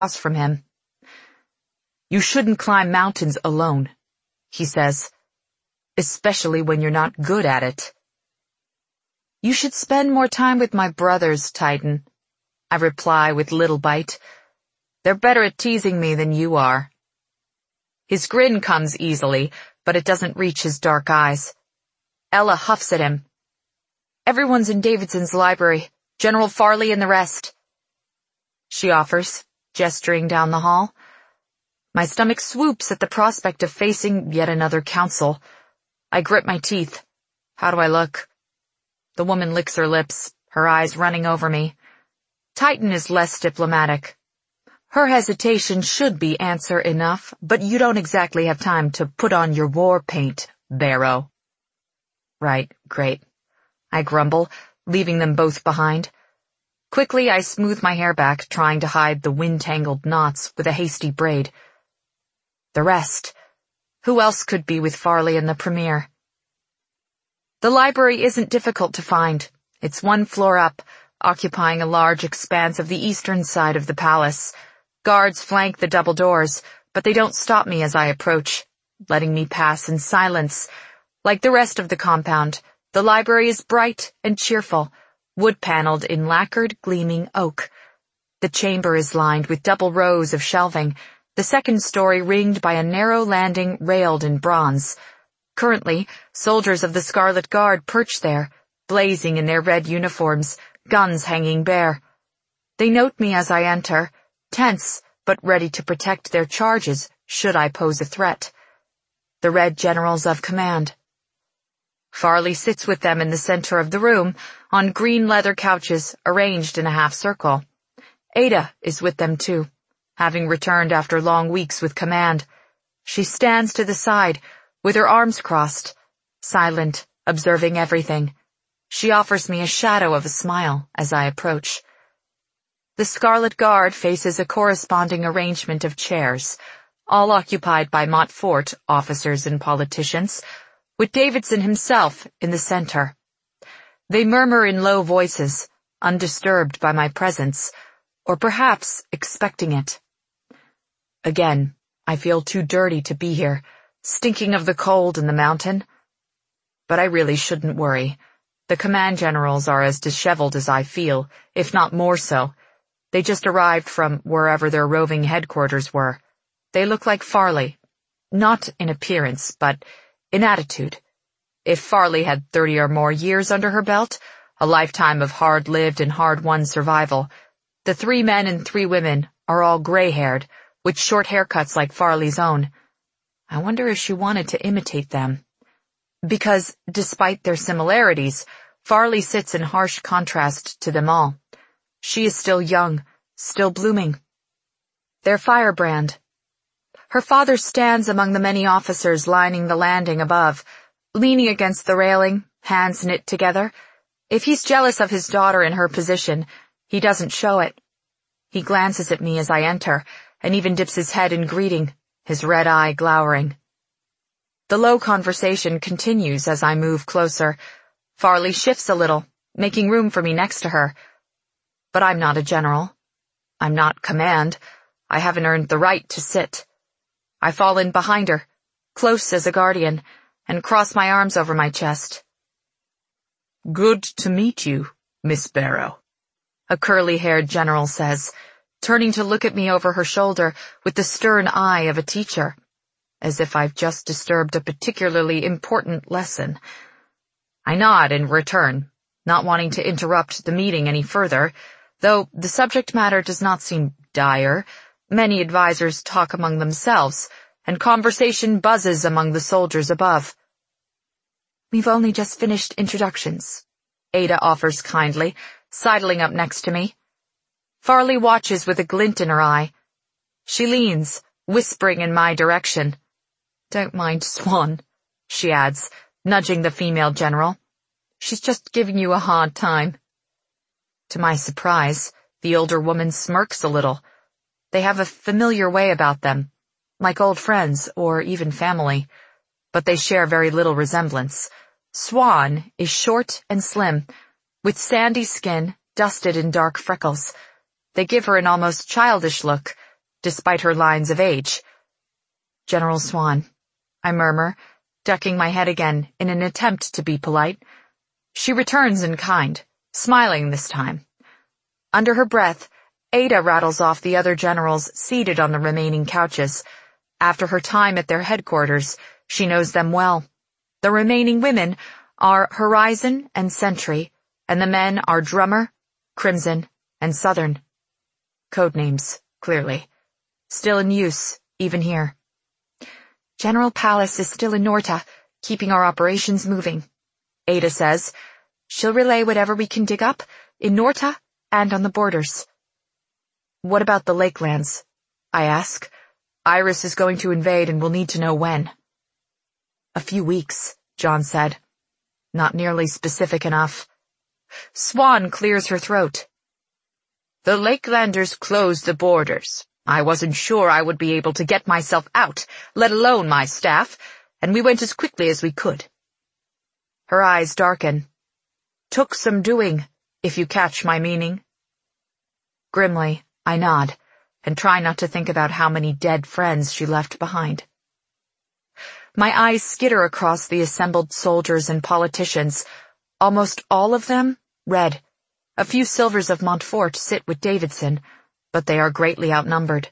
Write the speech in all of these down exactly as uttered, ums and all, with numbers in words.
across from him. "You shouldn't climb mountains alone," he says, "especially when you're not good at it." "You should spend more time with my brothers, Titan," I reply with little bite. "They're better at teasing me than you are." His grin comes easily, but it doesn't reach his dark eyes. Ella huffs at him. "Everyone's in Davidson's library, General Farley and the rest," she offers, gesturing down the hall. My stomach swoops at the prospect of facing yet another council. I grit my teeth. How do I look? The woman licks her lips, her eyes running over me. Titan is less diplomatic. Her hesitation should be answer enough, but you don't exactly have time to put on your war paint, Barrow. Right, great. I grumble, leaving them both behind. Quickly I smooth my hair back, trying to hide the wind-tangled knots with a hasty braid. The rest. Who else could be with Farley in the premiere? The library isn't difficult to find. It's one floor up, occupying a large expanse of the eastern side of the palace. Guards flank the double doors, but they don't stop me as I approach, letting me pass in silence. Like the rest of the compound, the library is bright and cheerful, wood-paneled in lacquered, gleaming oak. The chamber is lined with double rows of shelving, the second story ringed by a narrow landing railed in bronze. Currently, soldiers of the Scarlet Guard perch there, blazing in their red uniforms, guns hanging bare. They note me as I enter, tense but ready to protect their charges should I pose a threat. The Red Generals of Command. Farley sits with them in the center of the room, on green leather couches arranged in a half circle. Ada is with them too, having returned after long weeks with command. She stands to the side, with her arms crossed, silent, observing everything. She offers me a shadow of a smile as I approach. The Scarlet Guard faces a corresponding arrangement of chairs, all occupied by Montfort officers and politicians, with Davidson himself in the center. They murmur in low voices, undisturbed by my presence, or perhaps expecting it. Again, I feel too dirty to be here, stinking of the cold and the mountain. But I really shouldn't worry. The command generals are as disheveled as I feel, if not more so. They just arrived from wherever their roving headquarters were. They look like Farley. Not in appearance, but in attitude. If Farley had thirty or more years under her belt, a lifetime of hard-lived and hard-won survival, the three men and three women are all gray-haired, with short haircuts like Farley's own. I wonder if she wanted to imitate them. Because, despite their similarities, Farley sits in harsh contrast to them all. She is still young, still blooming. Their firebrand. Her father stands among the many officers lining the landing above, leaning against the railing, hands knit together. If he's jealous of his daughter in her position, he doesn't show it. He glances at me as I enter, and even dips his head in greeting, his red eye glowering. The low conversation continues as I move closer. Farley shifts a little, making room for me next to her. But I'm not a general. I'm not command. I haven't earned the right to sit. I fall in behind her, close as a guardian, and cross my arms over my chest. "Good to meet you, Miss Barrow," a curly-haired general says, turning to look at me over her shoulder with the stern eye of a teacher, as if I've just disturbed a particularly important lesson. I nod in return, not wanting to interrupt the meeting any further, though the subject matter does not seem dire. Many advisors talk among themselves, and conversation buzzes among the soldiers above. "We've only just finished introductions," Ada offers kindly, sidling up next to me. Farley watches with a glint in her eye. She leans, whispering in my direction. "Don't mind Swan," she adds, nudging the female general. "She's just giving you a hard time." To my surprise, the older woman smirks a little. They have a familiar way about them, like old friends or even family, but they share very little resemblance. Swan is short and slim, with sandy skin dusted in dark freckles. They give her an almost childish look, despite her lines of age. General Swan, I murmur, ducking my head again in an attempt to be polite. She returns in kind, smiling this time. Under her breath, Ada rattles off the other generals seated on the remaining couches. After her time at their headquarters, she knows them well. The remaining women are Horizon and Sentry, and the men are Drummer, Crimson, and Southern. Codenames, clearly. Still in use, even here. General Pallas is still in Norta, keeping our operations moving. Ada says she'll relay whatever we can dig up in Norta and on the borders. What about the Lakelands? I ask. Iris is going to invade and we'll need to know when. A few weeks, John said. Not nearly specific enough. Swan clears her throat. The Lakelanders closed the borders. I wasn't sure I would be able to get myself out, let alone my staff, and we went as quickly as we could. Her eyes darken. Took some doing, if you catch my meaning. Grimly, I nod, and try not to think about how many dead friends she left behind. My eyes skitter across the assembled soldiers and politicians, almost all of them red. A few Silvers of Montfort sit with Davidson, but they are greatly outnumbered.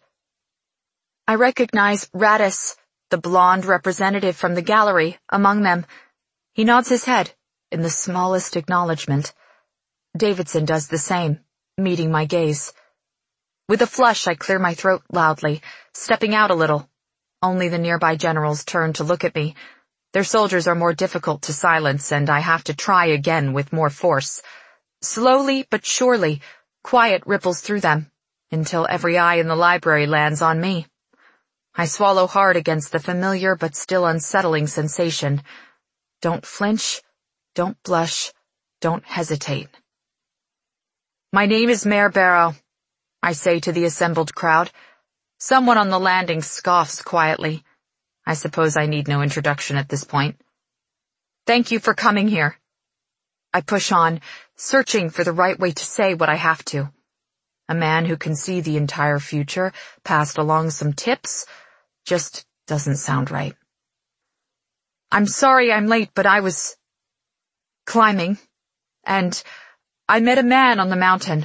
I recognize Radis, the blonde representative from the gallery, among them. He nods his head, in the smallest acknowledgement. Davidson does the same, meeting my gaze. With a flush, I clear my throat loudly, stepping out a little. Only the nearby generals turn to look at me. Their soldiers are more difficult to silence, and I have to try again with more force. Slowly but surely, quiet ripples through them, until every eye in the library lands on me. I swallow hard against the familiar but still unsettling sensation. Don't flinch, don't blush, don't hesitate. My name is Mayor Barrow, I say to the assembled crowd. Someone on the landing scoffs quietly. I suppose I need no introduction at this point. Thank you for coming here. I push on, searching for the right way to say what I have to. A man who can see the entire future, passed along some tips, just doesn't sound right. I'm sorry I'm late, but I was climbing, and I met a man on the mountain.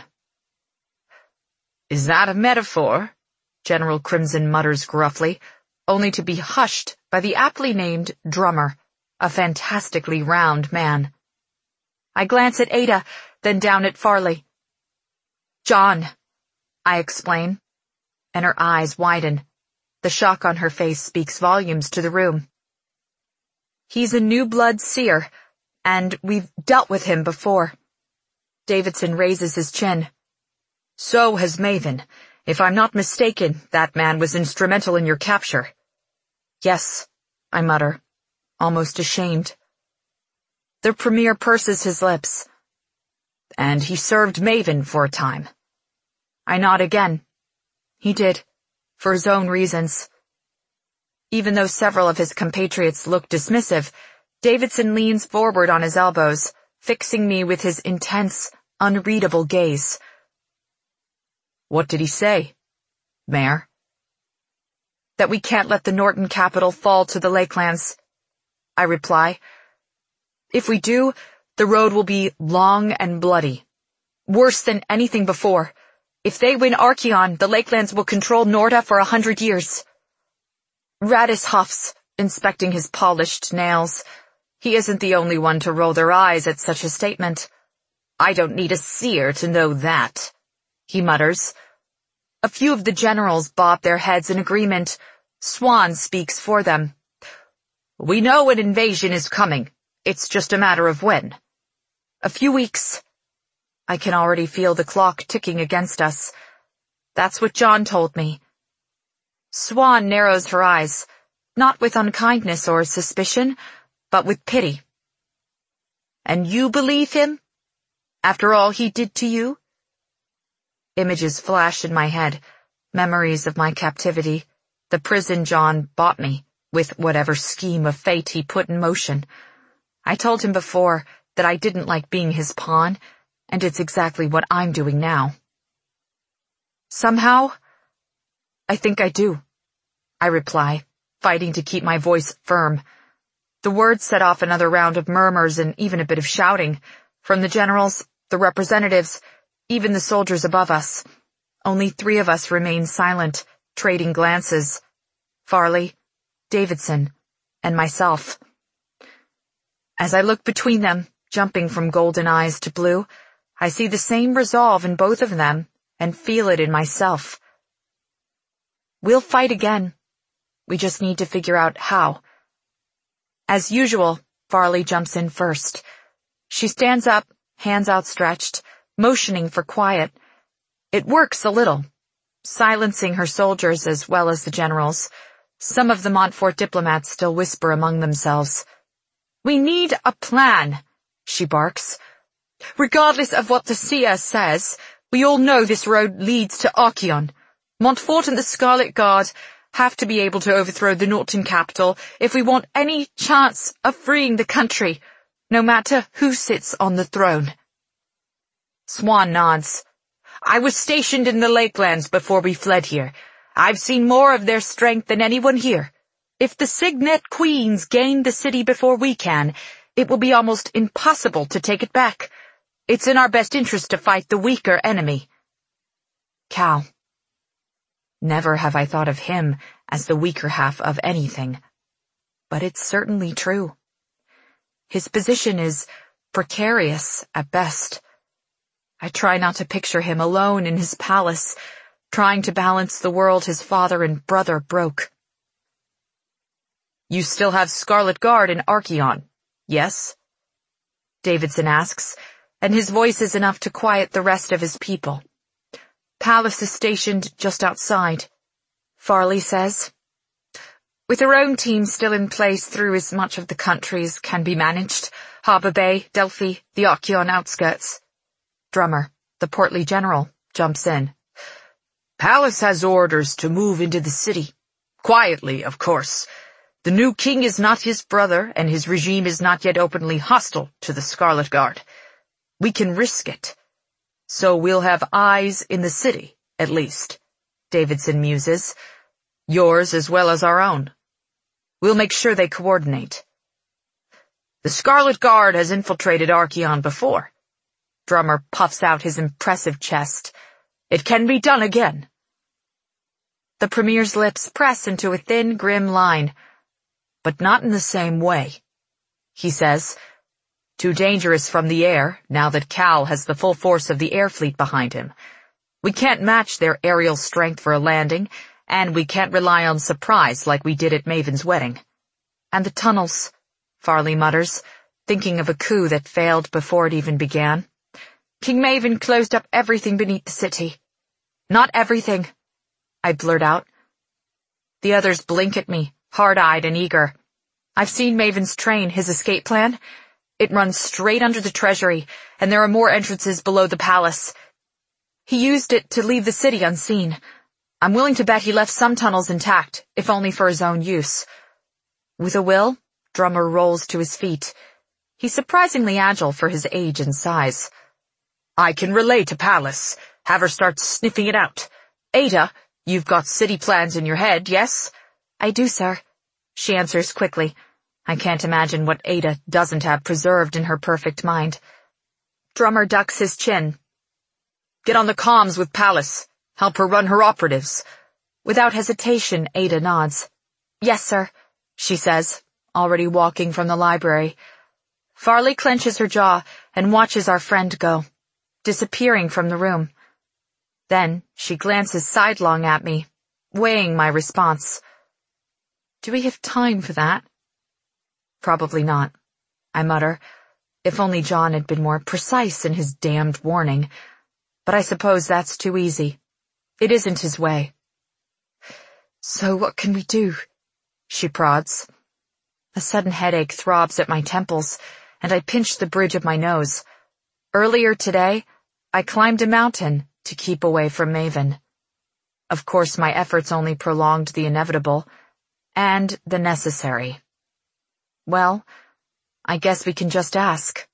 Is that a metaphor? General Crimson mutters gruffly, only to be hushed by the aptly named Drummer, a fantastically round man. I glance at Ada, then down at Farley. John, I explain, and her eyes widen. The shock on her face speaks volumes to the room. He's a new blood seer, and we've dealt with him before. Davidson raises his chin. So has Maven. If I'm not mistaken, that man was instrumental in your capture. Yes, I mutter, almost ashamed. The Premier purses his lips. And he served Maven for a time. I nod again. He did, for his own reasons. Even though several of his compatriots look dismissive, Davidson leans forward on his elbows, fixing me with his intense, unreadable gaze. What did he say, Mayor? That we can't let the Norton capital fall to the Lakelands, I reply. If we do, the road will be long and bloody. Worse than anything before. If they win Archeon, the Lakelands will control Norta for a hundred years. Radis huffs, inspecting his polished nails. He isn't the only one to roll their eyes at such a statement. I don't need a seer to know that, he mutters. A few of the generals bob their heads in agreement. Swan speaks for them. We know an invasion is coming. It's just a matter of when. A few weeks. I can already feel the clock ticking against us. That's what John told me. Swan narrows her eyes, not with unkindness or suspicion, but with pity. And you believe him? After all he did to you? Images flash in my head, memories of my captivity, the prison John bought me, with whatever scheme of fate he put in motion. I told him before that I didn't like being his pawn, and it's exactly what I'm doing now. Somehow, I think I do, I reply, fighting to keep my voice firm. The words set off another round of murmurs and even a bit of shouting, from the generals, the representatives, even the soldiers above us. Only three of us remain silent, trading glances. Farley, Davidson, and myself. As I look between them, jumping from golden eyes to blue, I see the same resolve in both of them and feel it in myself. We'll fight again. We just need to figure out how. As usual, Farley jumps in first. She stands up, hands outstretched, motioning for quiet. It works a little, silencing her soldiers as well as the generals. Some of the Montfort diplomats still whisper among themselves. "We need a plan," she barks. "Regardless of what the seer says, we all know this road leads to Archeon. Montfort and the Scarlet Guard have to be able to overthrow the Norton capital if we want any chance of freeing the country, no matter who sits on the throne." Swan nods. "I was stationed in the Lakelands before we fled here. I've seen more of their strength than anyone here. If the Signet Queens gain the city before we can, it will be almost impossible to take it back. It's in our best interest to fight the weaker enemy." Cal. Never have I thought of him as the weaker half of anything. But it's certainly true. His position is precarious at best. I try not to picture him alone in his palace, trying to balance the world his father and brother broke. "You still have Scarlet Guard in Archeon, yes?" Davidson asks, and his voice is enough to quiet the rest of his people. "Pallas is stationed just outside," Farley says. "With her own team still in place through as much of the country as can be managed, Harbour Bay, Delphi, the Archeon outskirts." Drummer, the portly general, jumps in. "Pallas has orders to move into the city. Quietly, of course. The new king is not his brother, and his regime is not yet openly hostile to the Scarlet Guard. We can risk it. So we'll have eyes in the city, at least," Davidson muses. "Yours as well as our own. We'll make sure they coordinate." "The Scarlet Guard has infiltrated Archeon before." Drummer puffs out his impressive chest. "It can be done again." The Premier's lips press into a thin, grim line. "But not in the same way," he says. "Too dangerous from the air, now that Cal has the full force of the air fleet behind him. We can't match their aerial strength for a landing, and we can't rely on surprise like we did at Maven's wedding." "And the tunnels," Farley mutters, thinking of a coup that failed before it even began. "King Maven closed up everything beneath the city." "Not everything," I blurt out. The others blink at me, hard-eyed and eager. "I've seen Maven's train, his escape plan. It runs straight under the treasury, and there are more entrances below the palace. He used it to leave the city unseen. I'm willing to bet he left some tunnels intact, if only for his own use." With a will, Drummer rolls to his feet. He's surprisingly agile for his age and size. "I can relay to Pallas. Have her start sniffing it out. Ada, you've got city plans in your head, yes?" "I do, sir," she answers quickly. I can't imagine what Ada doesn't have preserved in her perfect mind. Drummer ducks his chin. "Get on the comms with Pallas. Help her run her operatives." Without hesitation, Ada nods. "Yes, sir," she says, already walking from the library. Farley clenches her jaw and watches our friend go, disappearing from the room. Then she glances sidelong at me, weighing my response. "Do we have time for that?" "Probably not," I mutter. If only John had been more precise in his damned warning. But I suppose that's too easy. It isn't his way. "So what can we do?" she prods. A sudden headache throbs at my temples, and I pinch the bridge of my nose. Earlier today, I climbed a mountain to keep away from Maven. Of course, my efforts only prolonged the inevitable, and the necessary. Well, I guess we can just ask.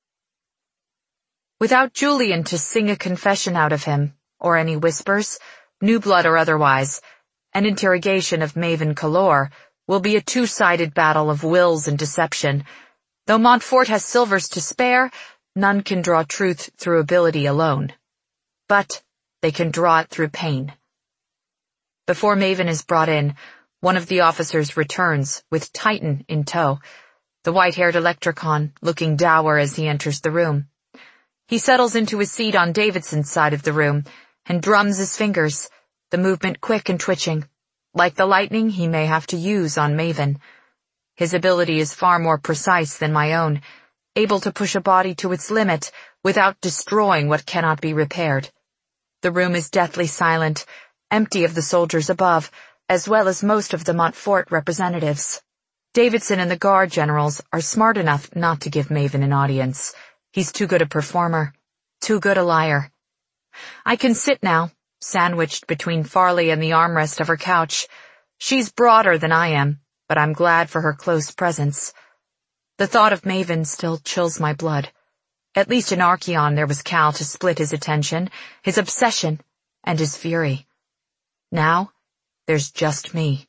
Without Julian to sing a confession out of him, or any whispers, new blood or otherwise. An interrogation of Maven Calor will be a two-sided battle of wills and deception. Though Montfort has silvers to spare, none can draw truth through ability alone. But they can draw it through pain. Before Maven is brought in, one of the officers returns, with Titan in tow, the white-haired Electricon looking dour as he enters the room. He settles into his seat on Davidson's side of the room, and drums his fingers, the movement quick and twitching, like the lightning he may have to use on Maven. His ability is far more precise than my own, able to push a body to its limit without destroying what cannot be repaired. The room is deathly silent, empty of the soldiers above, as well as most of the Montfort representatives. Davidson and the guard generals are smart enough not to give Maven an audience. He's too good a performer, too good a liar. I can sit now, sandwiched between Farley and the armrest of her couch. She's broader than I am, but I'm glad for her close presence. The thought of Maven still chills my blood. At least in Archeon there was Cal to split his attention, his obsession, and his fury. Now, there's just me.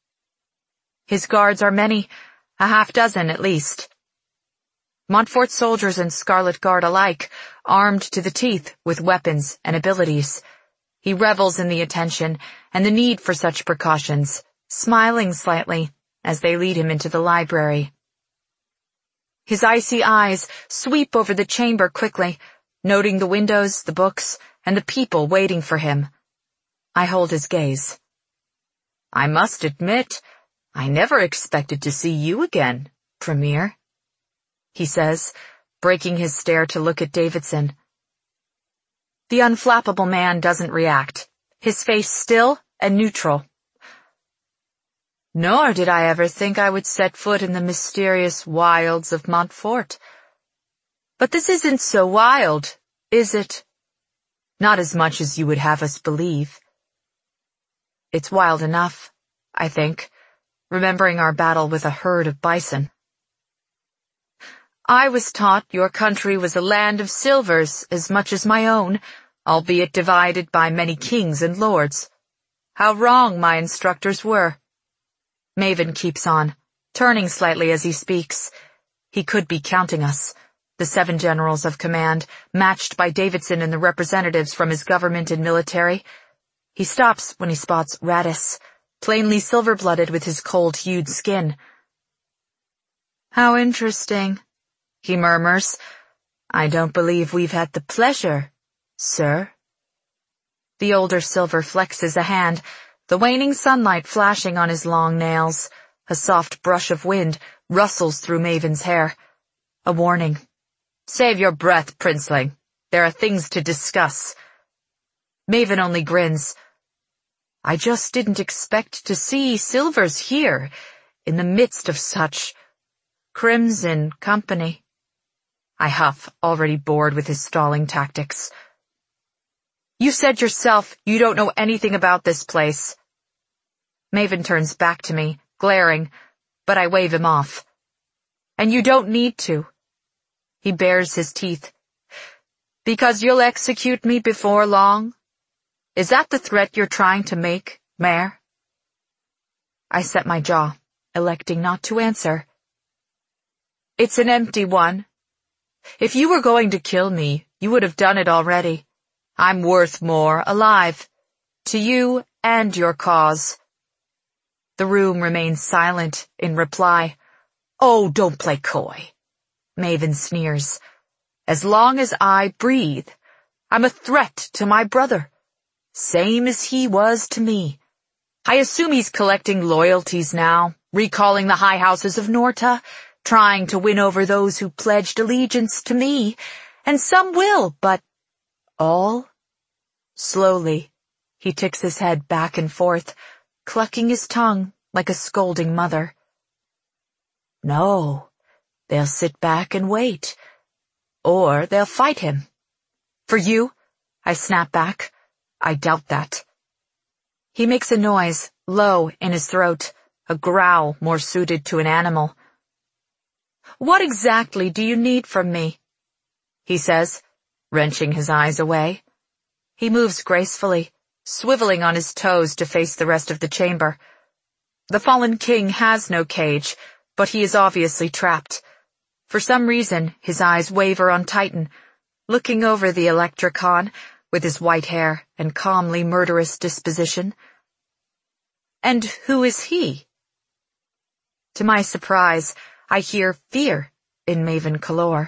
His guards are many, a half dozen at least. Montfort soldiers and Scarlet Guard alike, armed to the teeth with weapons and abilities. He revels in the attention and the need for such precautions, smiling slightly as they lead him into the library. His icy eyes sweep over the chamber quickly, noting the windows, the books, and the people waiting for him. I hold his gaze. I must admit, I never expected to see you again, Premier, he says, breaking his stare to look at Davidson. The unflappable man doesn't react, his face still and neutral. Nor did I ever think I would set foot in the mysterious wilds of Montfort. But this isn't so wild, is it? Not as much as you would have us believe. It's wild enough, I think, remembering our battle with a herd of bison. I was taught your country was a land of silvers as much as my own, albeit divided by many kings and lords. How wrong my instructors were. Maven keeps on, turning slightly as he speaks. He could be counting us, the seven generals of command, matched by Davidson and the representatives from his government and military. He stops when he spots Radis, plainly silver-blooded with his cold-hued skin. How interesting, he murmurs. I don't believe we've had the pleasure, sir. The older silver flexes a hand, the waning sunlight flashing on his long nails. A soft brush of wind rustles through Maven's hair. A warning. Save your breath, Princeling. There are things to discuss. Maven only grins. I just didn't expect to see Silvers here, in the midst of such crimson company. I huff, already bored with his stalling tactics. You said yourself you don't know anything about this place. Maven turns back to me, glaring, but I wave him off. And you don't need to. He bares his teeth. Because you'll execute me before long? Is that the threat you're trying to make, Mayor? I set my jaw, electing not to answer. It's an empty one. If you were going to kill me, you would have done it already. I'm worth more alive, to you and your cause. The room remains silent in reply. Oh, don't play coy. Maven sneers. As long as I breathe, I'm a threat to my brother. Same as he was to me. I assume he's collecting loyalties now, recalling the high houses of Norta, trying to win over those who pledged allegiance to me, and some will, but all? Slowly, he ticks his head back and forth, clucking his tongue like a scolding mother. No, they'll sit back and wait, or they'll fight him. For you, I snap back. I doubt that. He makes a noise, low in his throat, a growl more suited to an animal. What exactly do you need from me? He says, wrenching his eyes away. He moves gracefully, swiveling on his toes to face the rest of the chamber. The fallen king has no cage, but he is obviously trapped. For some reason, his eyes waver on Titan, looking over the Electricon with his white hair and calmly murderous disposition. And who is he? To my surprise, I hear fear in Maven Kallor.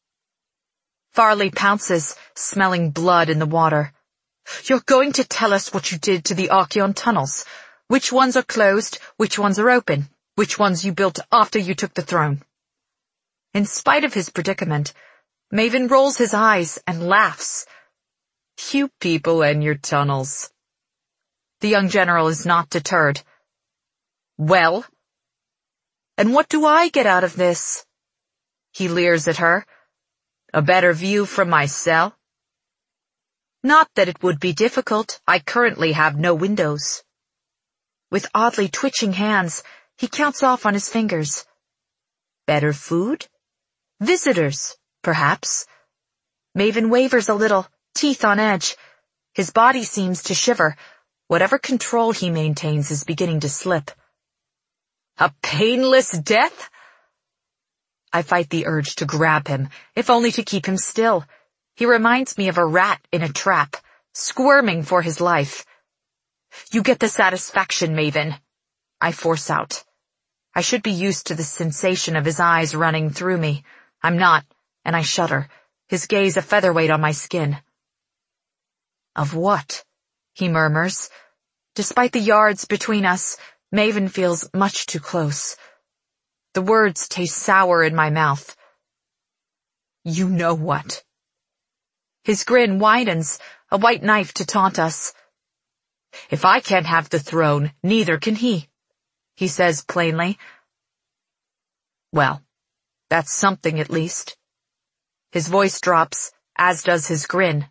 Farley pounces, smelling blood in the water. You're going to tell us what you did to the Archeon tunnels. Which ones are closed, which ones are open, which ones you built after you took the throne. In spite of his predicament, Maven rolls his eyes and laughs. You people and your tunnels. The young general is not deterred. Well? And what do I get out of this? He leers at her. A better view from my cell? Not that it would be difficult. I currently have no windows. With oddly twitching hands, he counts off on his fingers. Better food? Visitors, perhaps. Maven wavers a little, teeth on edge. His body seems to shiver. Whatever control he maintains is beginning to slip. A painless death? I fight the urge to grab him, if only to keep him still. He reminds me of a rat in a trap, squirming for his life. You get the satisfaction, Maven. I force out. I should be used to the sensation of his eyes running through me. I'm not, and I shudder, his gaze a featherweight on my skin. Of what? He murmurs. Despite the yards between us, Maven feels much too close. The words taste sour in my mouth. You know what? His grin widens, a white knife to taunt us. If I can't have the throne, neither can he, he says plainly. Well, that's something at least. His voice drops, as does his grin.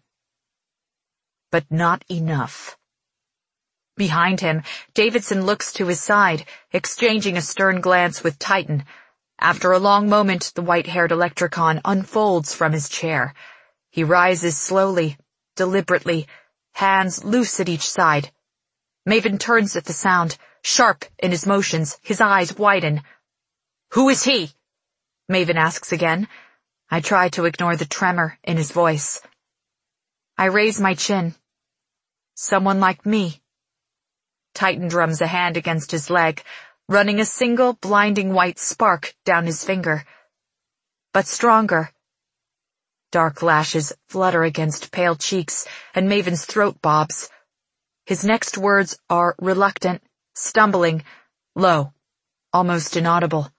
But not enough. Behind him, Davidson looks to his side, exchanging a stern glance with Titan. After a long moment, the white-haired Electricon unfolds from his chair. He rises slowly, deliberately, hands loose at each side. Maven turns at the sound, sharp in his motions, his eyes widen. Who is he? Maven asks again. I try to ignore the tremor in his voice. I raise my chin. Someone like me. Titan drums a hand against his leg, running a single blinding white spark down his finger. But stronger. Dark lashes flutter against pale cheeks, and Maven's throat bobs. His next words are reluctant, stumbling, low, almost inaudible.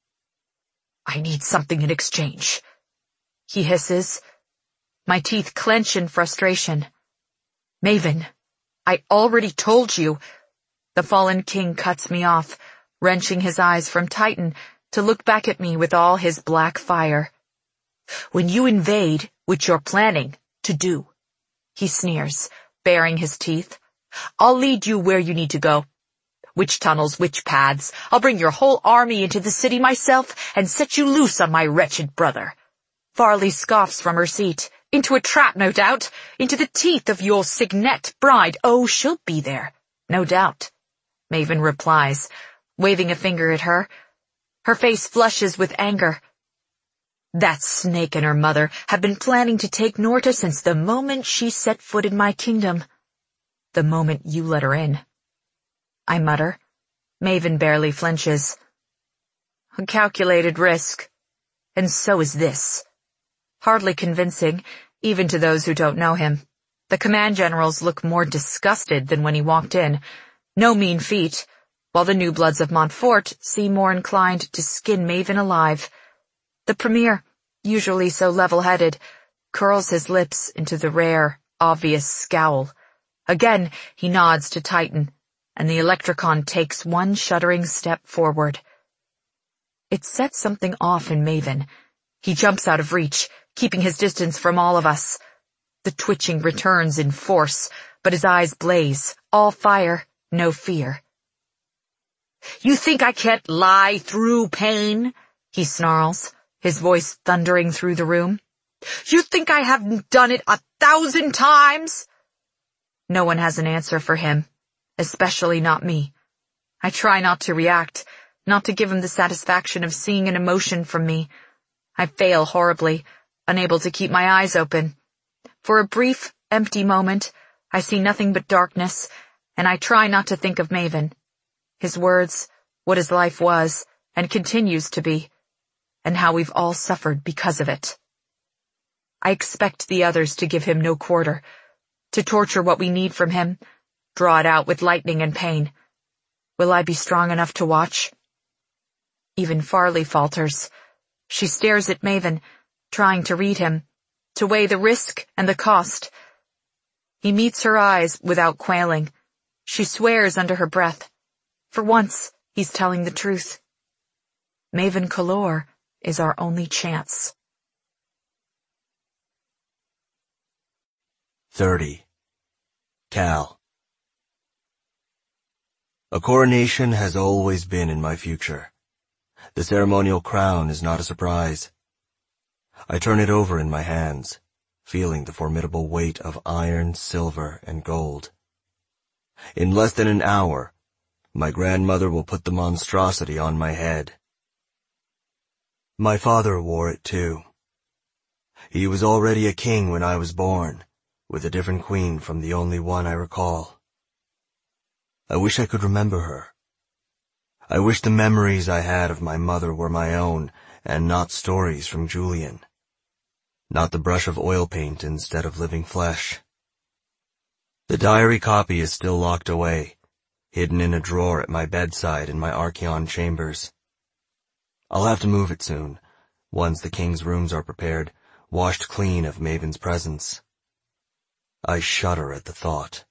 I need something in exchange, he hisses. My teeth clench in frustration. Maven, I already told you. The fallen king cuts me off, wrenching his eyes from Titan to look back at me with all his black fire. When you invade, which you're planning to do, he sneers, baring his teeth, I'll lead you where you need to go. Which tunnels, which paths. I'll bring your whole army into the city myself and set you loose on my wretched brother. Farley scoffs from her seat. Into a trap, no doubt. Into the teeth of your Signet bride. Oh, she'll be there, no doubt. Maven replies, waving a finger at her. Her face flushes with anger. That snake and her mother have been planning to take Norta since the moment she set foot in my kingdom. The moment you let her in. I mutter. Maven barely flinches. A calculated risk. And so is this. Hardly convincing, even to those who don't know him. The command generals look more disgusted than when he walked in. No mean feat, while the new bloods of Montfort seem more inclined to skin Maven alive. The premier, usually so level-headed, curls his lips into the rare, obvious scowl. Again, he nods to Titan, and the Electricon takes one shuddering step forward. It sets something off in Maven. He jumps out of reach, keeping his distance from all of us. The twitching returns in force, but his eyes blaze, all fire, no fear. You think I can't lie through pain? He snarls, his voice thundering through the room. You think I haven't done it a thousand times? No one has an answer for him, especially not me. I try not to react, not to give him the satisfaction of seeing an emotion from me. I fail horribly, unable to keep my eyes open. For a brief, empty moment, I see nothing but darkness, and I try not to think of Maven. His words, what his life was, and continues to be, and how we've all suffered because of it. I expect the others to give him no quarter, to torture what we need from him, draw it out with lightning and pain. Will I be strong enough to watch? Even Farley falters. She stares at Maven, trying to read him, to weigh the risk and the cost. He meets her eyes without quailing. She swears under her breath. For once, he's telling the truth. Maven Kallor is our only chance. thirty. Cal. A coronation has always been in my future. The ceremonial crown is not a surprise. I turn it over in my hands, feeling the formidable weight of iron, silver, and gold. In less than an hour, my grandmother will put the monstrosity on my head. My father wore it too. He was already a king when I was born, with a different queen from the only one I recall. I wish I could remember her. I wish the memories I had of my mother were my own, and not stories from Julian. Not the brush of oil paint instead of living flesh. The diary copy is still locked away, hidden in a drawer at my bedside in my Archeon chambers. I'll have to move it soon, once the king's rooms are prepared, washed clean of Maven's presence. I shudder at the thought.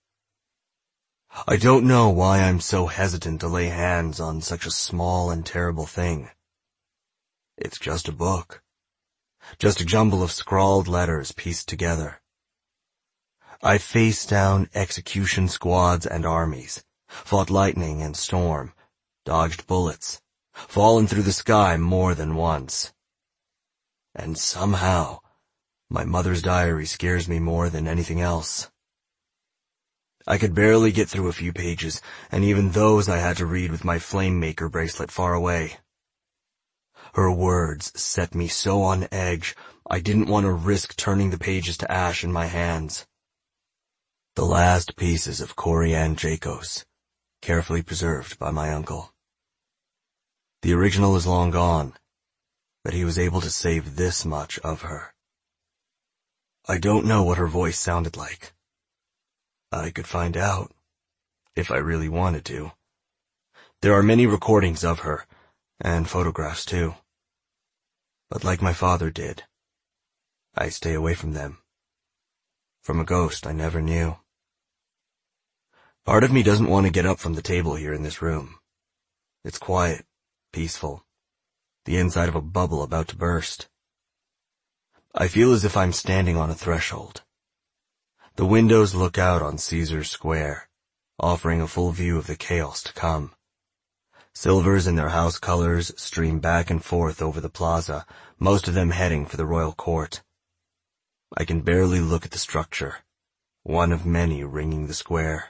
I don't know why I'm so hesitant to lay hands on such a small and terrible thing. It's just a book. Just a jumble of scrawled letters pieced together. I faced down execution squads and armies, fought lightning and storm, dodged bullets, fallen through the sky more than once. And somehow, my mother's diary scares me more than anything else. I could barely get through a few pages, and even those I had to read with my Flamemaker bracelet far away. Her words set me so on edge, I didn't want to risk turning the pages to ash in my hands. The last pieces of Corianne Jacos, carefully preserved by my uncle. The original is long gone, but he was able to save this much of her. I don't know what her voice sounded like. I could find out, if I really wanted to. There are many recordings of her, and photographs too. But like my father did, I stay away from them. From a ghost I never knew. Part of me doesn't want to get up from the table here in this room. It's quiet, peaceful, the inside of a bubble about to burst. I feel as if I'm standing on a threshold. The windows look out on Caesar's Square, offering a full view of the chaos to come. Silvers in their house colors stream back and forth over the plaza, most of them heading for the royal court. I can barely look at the structure, one of many ringing the square.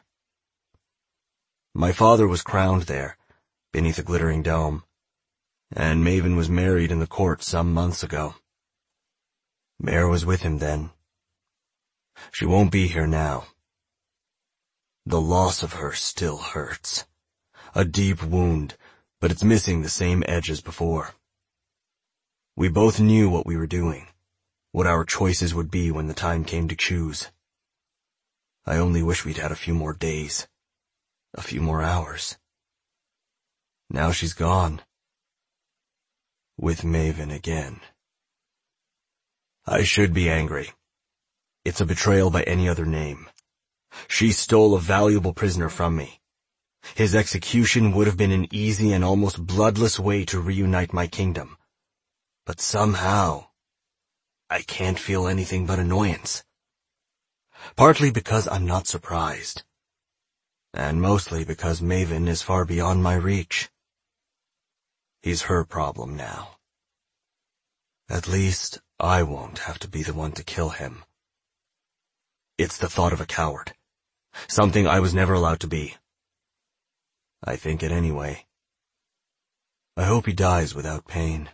My father was crowned there, beneath a glittering dome, and Maven was married in the court some months ago. Mare was with him then. She won't be here now. The loss of her still hurts. A deep wound, but it's missing the same edge as before. We both knew what we were doing, what our choices would be when the time came to choose. I only wish we'd had a few more days, a few more hours. Now she's gone. With Maven again. I should be angry. It's a betrayal by any other name. She stole a valuable prisoner from me. His execution would have been an easy and almost bloodless way to reunite my kingdom. But somehow, I can't feel anything but annoyance. Partly because I'm not surprised. And mostly because Maven is far beyond my reach. He's her problem now. At least, I won't have to be the one to kill him. It's the thought of a coward, Something I was never allowed to be. I think it anyway. I hope he dies without pain.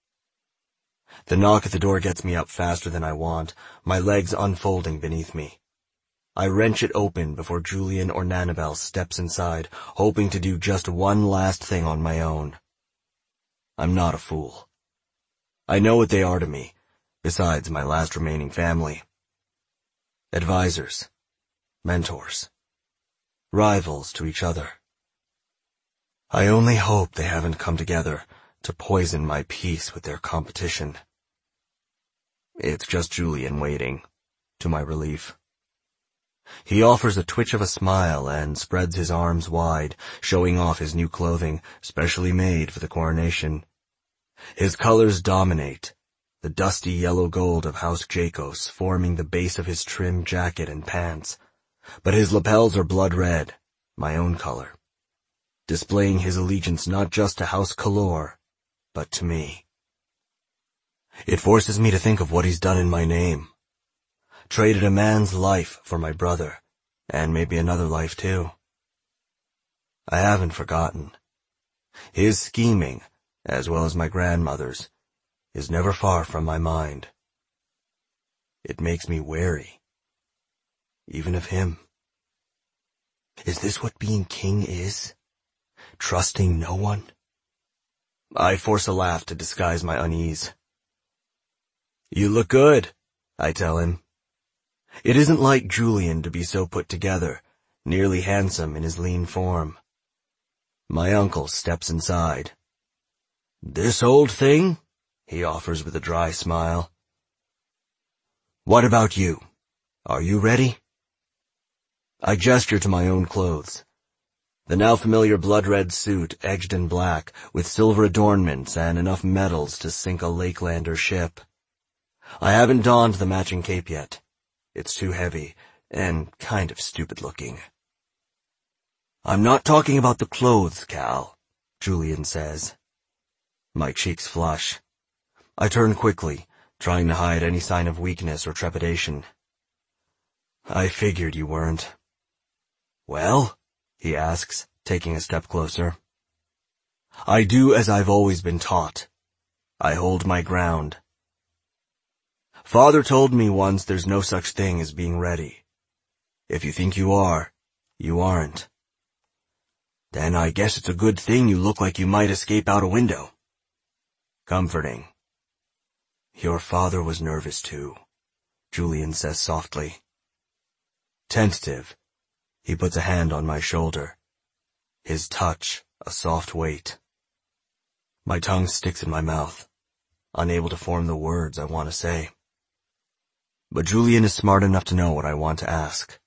The knock at the door gets me up faster than I want, my legs unfolding beneath me. I wrench it open before Julian or Nanabel steps inside, hoping to do just one last thing on my own. I'm not a fool. I know what they are to me, besides my last remaining family. Advisors, mentors, rivals to each other. I only hope they haven't come together to poison my peace with their competition. It's just Julian waiting, to my relief. He offers a twitch of a smile and spreads his arms wide, showing off his new clothing, specially made for the coronation. His colors dominate, the dusty yellow gold of House Jacos forming the base of his trim jacket and pants, but his lapels are blood red, my own color, displaying his allegiance not just to House Kalor, but to me. It forces me to think of what he's done in my name. Traded a man's life for my brother, and maybe another life too. I haven't forgotten. His scheming, as well as my grandmother's, is never far from my mind. It makes me wary, even of him. Is this what being king is? Trusting no one? I force a laugh to disguise my unease. You look good, I tell him. It isn't like Julian to be so put together, nearly handsome in his lean form. My uncle steps inside. This old thing? He offers with a dry smile. What about you? Are you ready? I gesture to my own clothes. The now familiar blood-red suit, edged in black, with silver adornments and enough medals to sink a Lakelander ship. I haven't donned the matching cape yet. It's too heavy, and kind of stupid-looking. I'm not talking about the clothes, Cal, Julian says. My cheeks flush. I turn quickly, trying to hide any sign of weakness or trepidation. I figured you weren't. Well? He asks, taking a step closer. I do as I've always been taught. I hold my ground. Father told me once there's no such thing as being ready. If you think you are, you aren't. Then I guess it's a good thing you look like you might escape out a window. Comforting. Your father was nervous too, Julian says softly. Tentative, he puts a hand on my shoulder. His touch, a soft weight. My tongue sticks in my mouth, unable to form the words I want to say. But Julian is smart enough to know what I want to ask.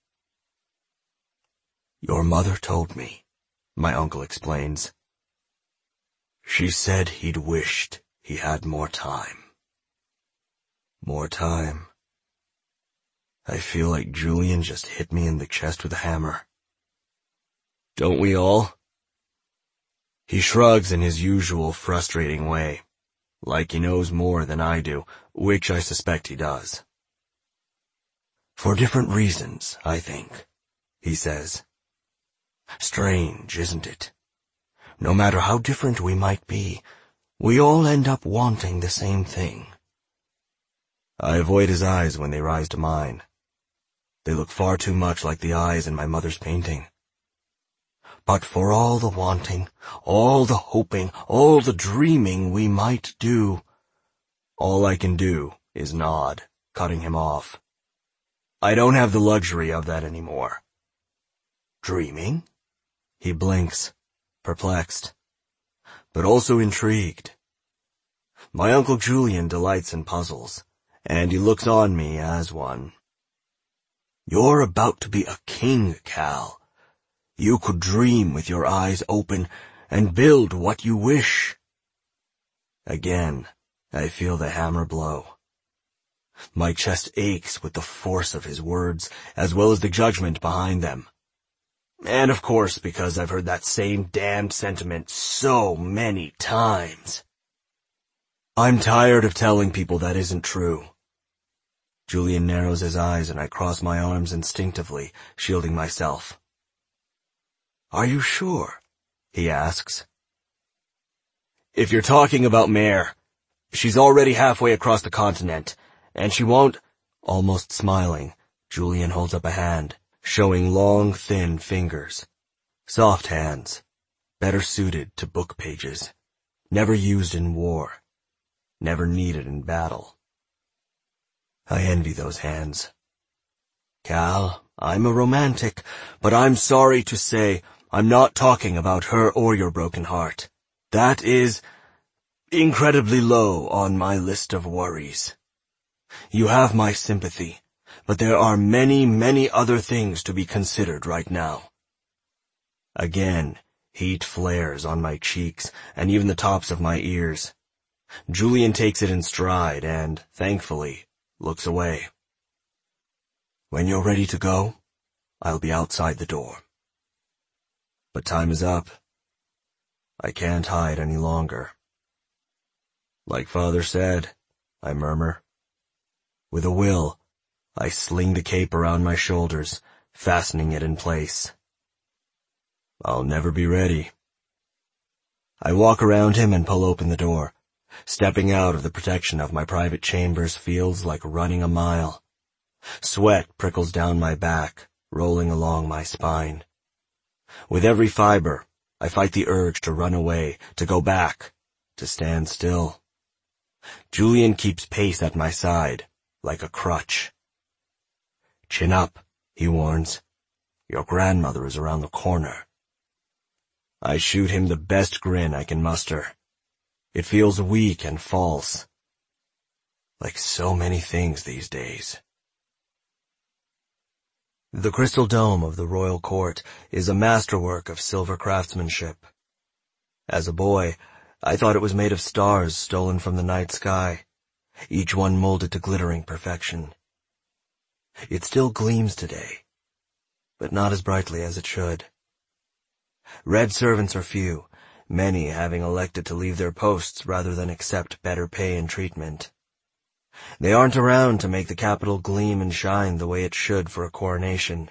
Your mother told me, my uncle explains. She said he'd wished he had more time. More time. I feel like Julian just hit me in the chest with a hammer. Don't we all? He shrugs in his usual frustrating way, like he knows more than I do, which I suspect he does. For different reasons, I think, he says. Strange, isn't it? No matter how different we might be, we all end up wanting the same thing. I avoid his eyes when they rise to mine. They look far too much like the eyes in my mother's painting. But for all the wanting, all the hoping, all the dreaming we might do, all I can do is nod, cutting him off. I don't have the luxury of that anymore. Dreaming? He blinks, perplexed, but also intrigued. My Uncle Julian delights in puzzles, and he looks on me as one. You're about to be a king, Cal. You could dream with your eyes open and build what you wish. Again, I feel the hammer blow. My chest aches with the force of his words, as well as the judgment behind them. And of course, because I've heard that same damned sentiment so many times. I'm tired of telling people that isn't true. Julian narrows his eyes and I cross my arms instinctively, shielding myself. "Are you sure?" he asks. "If you're talking about Mare, she's already halfway across the continent, and she won't—" Almost smiling, Julian holds up a hand, showing long, thin fingers. Soft hands, better suited to book pages, never used in war, never needed in battle. I envy those hands. Cal, I'm a romantic, but I'm sorry to say I'm not talking about her or your broken heart. That is incredibly low on my list of worries. You have my sympathy, but there are many, many other things to be considered right now. Again, heat flares on my cheeks and even the tops of my ears. Julian takes it in stride and, thankfully, looks away. When you're ready to go, I'll be outside the door. But time is up. I can't hide any longer. Like Father said, I murmur. With a will, I sling the cape around my shoulders, fastening it in place. I'll never be ready. I walk around him and pull open the door. Stepping out of the protection of my private chambers feels like running a mile. Sweat prickles down my back, rolling along my spine. With every fiber, I fight the urge to run away, to go back, to stand still. Julian keeps pace at my side, like a crutch. Chin up, he warns. Your grandmother is around the corner. I shoot him the best grin I can muster. It feels weak and false. Like so many things these days. The crystal dome of the royal court is a masterwork of silver craftsmanship. As a boy, I thought it was made of stars stolen from the night sky, each one molded to glittering perfection. It still gleams today, but not as brightly as it should. Red servants are few, many having elected to leave their posts rather than accept better pay and treatment. They aren't around to make the capital gleam and shine the way it should for a coronation.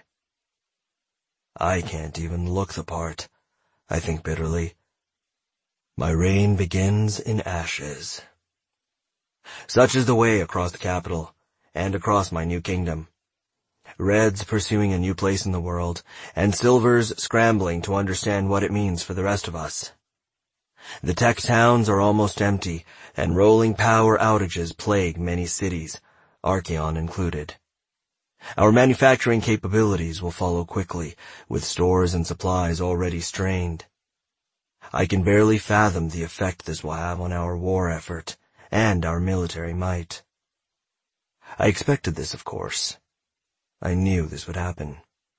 I can't even look the part, I think bitterly. My reign begins in ashes. Such is the way across the capital, and across my new kingdom. Reds pursuing a new place in the world, and Silvers scrambling to understand what it means for the rest of us. The tech towns are almost empty, and rolling power outages plague many cities, Archeon included. Our manufacturing capabilities will follow quickly, with stores and supplies already strained. I can barely fathom the effect this will have on our war effort and our military might. I expected this, of course. I knew this would happen.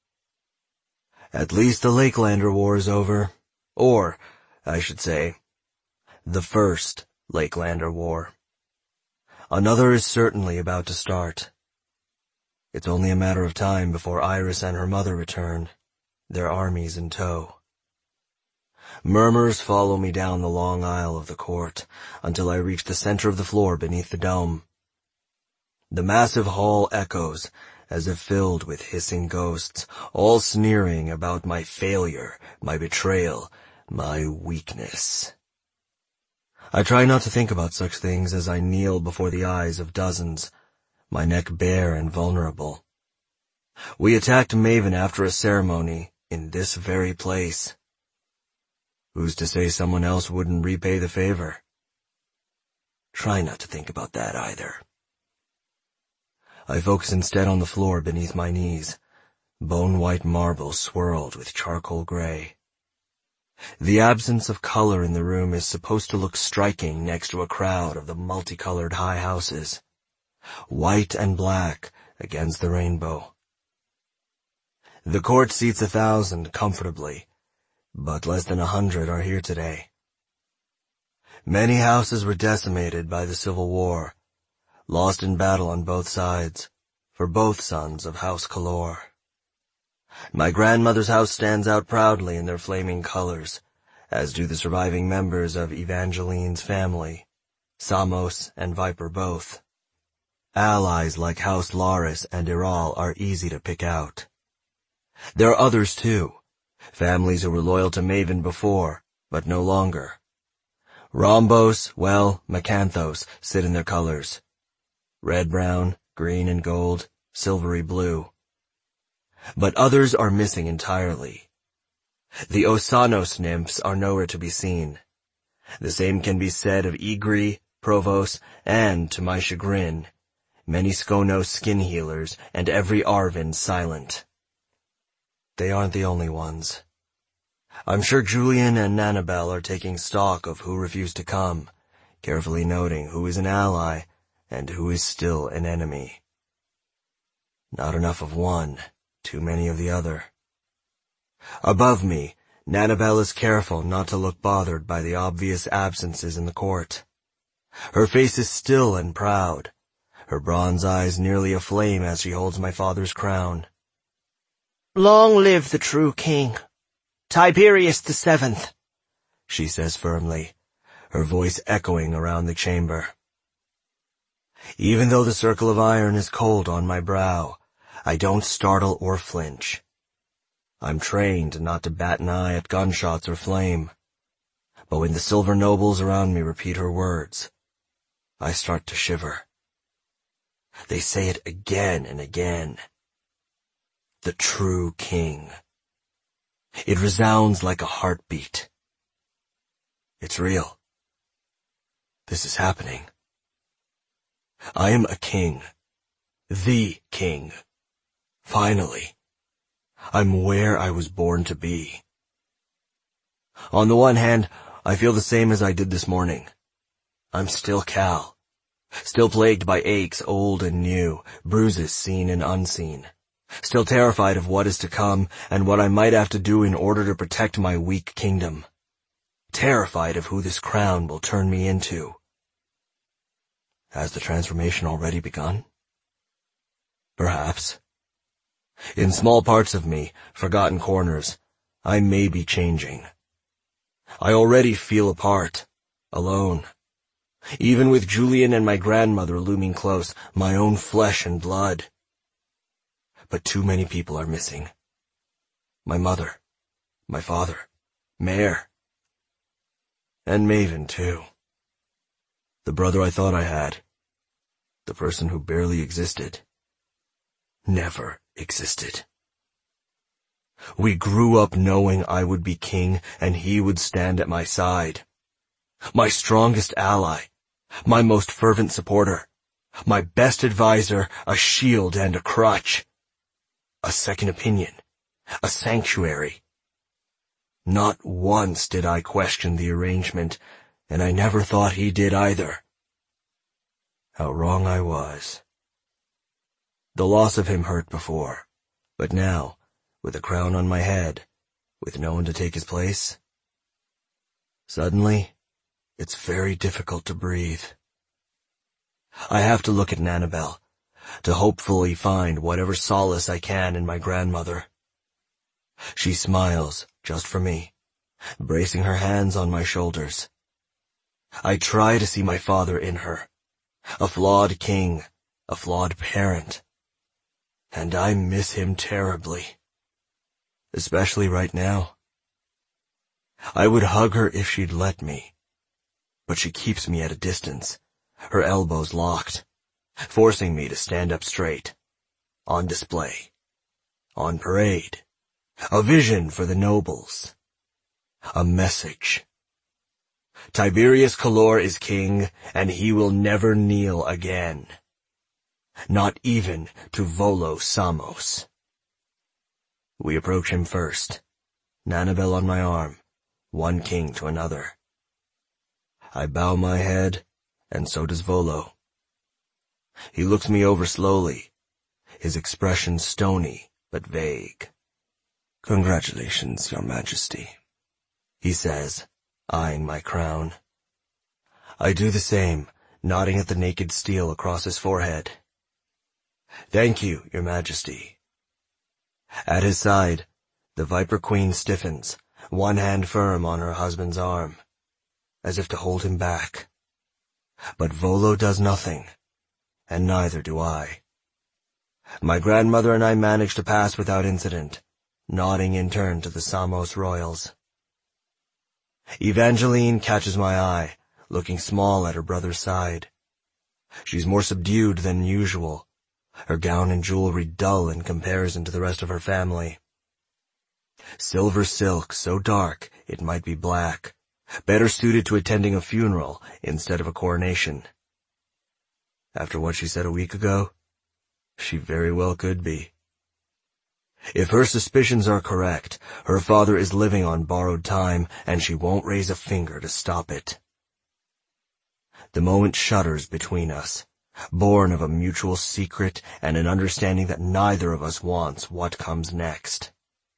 At least the Lakelander War is over, or, I should say, the first Lakelander War. Another is certainly about to start. It's only a matter of time before Iris and her mother return, their armies in tow. Murmurs follow me down the long aisle of the court, until I reach the center of the floor beneath the dome. The massive hall echoes, as if filled with hissing ghosts, all sneering about my failure, my betrayal, my weakness. I try not to think about such things as I kneel before the eyes of dozens, my neck bare and vulnerable. We attacked Maven after a ceremony in this very place. Who's to say someone else wouldn't repay the favor? Try not to think about that either. I focus instead on the floor beneath my knees, bone-white marble swirled with charcoal gray. The absence of color in the room is supposed to look striking next to a crowd of the multicolored high houses, white and black against the rainbow. The court seats a thousand comfortably, but less than a hundred are here today. Many houses were decimated by the Civil War, lost in battle on both sides, for both sons of House Kalor. My grandmother's house stands out proudly in their flaming colors, as do the surviving members of Evangeline's family, Samos and Viper both. allies like House Laris and Iral are easy to pick out. There are others too, families who were loyal to Maven before, but no longer. Rhombos, well, Macanthos sit in their colors. Red-brown, green and gold, silvery blue. But others are missing entirely. The Osanos nymphs are nowhere to be seen. The same can be said of Igri, Provos, and, to my chagrin, many Skonos skin healers and every Arvin silent. They aren't the only ones. I'm sure Julian and Nanabel are taking stock of who refused to come, carefully noting who is an ally and who is still an enemy. Not enough of one, too many of the other. Above me, Nanabel is careful not to look bothered by the obvious absences in the court. Her face is still and proud, her bronze eyes nearly aflame as she holds my father's crown. "Long live the true king, Tiberius the Seventh," she says firmly, her voice echoing around the chamber. Even though the circle of iron is cold on my brow, I don't startle or flinch. I'm trained not to bat an eye at gunshots or flame. But when the silver nobles around me repeat her words, I start to shiver. They say it again and again. The true king. It resounds like a heartbeat. It's real. This is happening. I am a king. The king. Finally. I'm where I was born to be. On the one hand, I feel the same as I did this morning. I'm still Cal. Still plagued by aches old and new, bruises seen and unseen. Still terrified of what is to come and what I might have to do in order to protect my weak kingdom. Terrified of who this crown will turn me into. Has the transformation already begun? Perhaps. In small parts of me, forgotten corners, I may be changing. I already feel apart, alone. Even with Julian and my grandmother looming close, my own flesh and blood. But too many people are missing. My mother, my father, Mare. And Maven, too. The brother I thought I had. The person who barely existed. Never existed. We grew up knowing I would be king and he would stand at my side. My strongest ally, my most fervent supporter, my best advisor, a shield and a crutch. A second opinion, a sanctuary. Not once did I question the arrangement, and I never thought he did either. How wrong I was. The loss of him hurt before, but now, with a crown on my head, with no one to take his place, suddenly, it's very difficult to breathe. I have to look at Nanabel, to hopefully find whatever solace I can in my grandmother. She smiles, just for me, bracing her hands on my shoulders. I try to see my father in her, a flawed king, a flawed parent. And I miss him terribly. Especially right now. I would hug her if she'd let me. But she keeps me at a distance, her elbows locked, forcing me to stand up straight. On display. On parade. A vision for the nobles. A message. Tiberius Calor is king, and he will never kneel again. Not even to Volo Samos. We approach him first, Nanabel on my arm, one king to another. I bow my head, and so does Volo. He looks me over slowly, his expression stony but vague. "Congratulations, Your Majesty," he says, eyeing my crown. I do the same, nodding at the naked steel across his forehead. "Thank you, Your Majesty." At his side, the Viper Queen stiffens, one hand firm on her husband's arm, as if to hold him back. But Volo does nothing, and neither do I. My grandmother and I managed to pass without incident, nodding in turn to the Samos royals. Evangeline catches my eye, looking small at her brother's side. She's more subdued than usual, her gown and jewelry dull in comparison to the rest of her family. Silver silk so dark it might be black, better suited to attending a funeral instead of a coronation. After what she said a week ago, she very well could be. If her suspicions are correct, her father is living on borrowed time, and she won't raise a finger to stop it. The moment shudders between us, born of a mutual secret and an understanding that neither of us wants what comes next.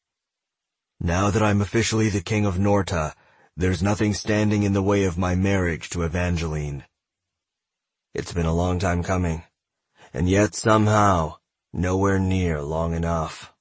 Now that I'm officially the king of Norta, there's nothing standing in the way of my marriage to Evangeline. It's been a long time coming, and yet somehow nowhere near long enough.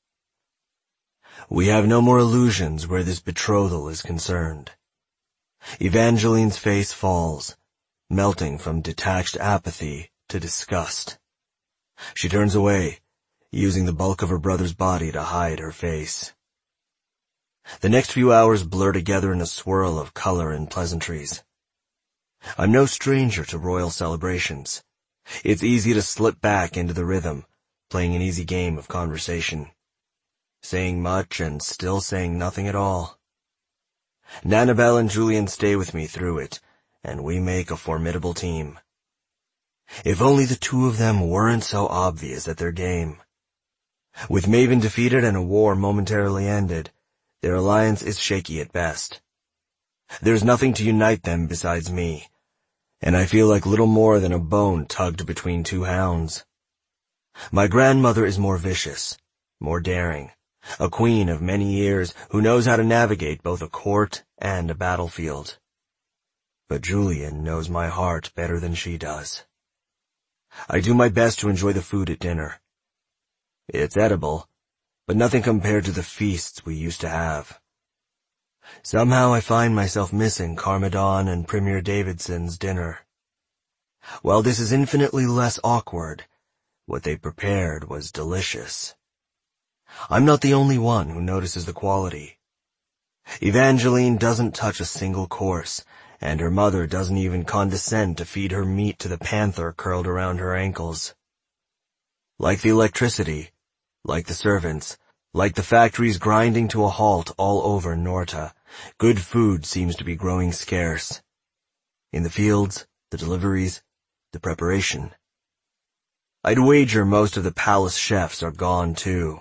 We have no more illusions where this betrothal is concerned. Evangeline's face falls, melting from detached apathy to disgust. She turns away, using the bulk of her brother's body to hide her face. The next few hours blur together in a swirl of color and pleasantries. I'm no stranger to royal celebrations. It's easy to slip back into the rhythm, playing an easy game of conversation, saying much and still saying nothing at all. Nanabelle and Julian stay with me through it, and we make a formidable team. If only the two of them weren't so obvious at their game. With Maven defeated and a war momentarily ended, their alliance is shaky at best. There's nothing to unite them besides me, and I feel like little more than a bone tugged between two hounds. My grandmother is more vicious, more daring, a queen of many years who knows how to navigate both a court and a battlefield. But Julian knows my heart better than she does. I do my best to enjoy the food at dinner. It's edible, but nothing compared to the feasts we used to have. Somehow I find myself missing Carmadon and Premier Davidson's dinner. While this is infinitely less awkward, what they prepared was delicious. I'm not the only one who notices the quality. Evangeline doesn't touch a single course, and her mother doesn't even condescend to feed her meat to the panther curled around her ankles. Like the electricity, like the servants, like the factories grinding to a halt all over Norta, good food seems to be growing scarce. In the fields, the deliveries, the preparation. I'd wager most of the palace chefs are gone too.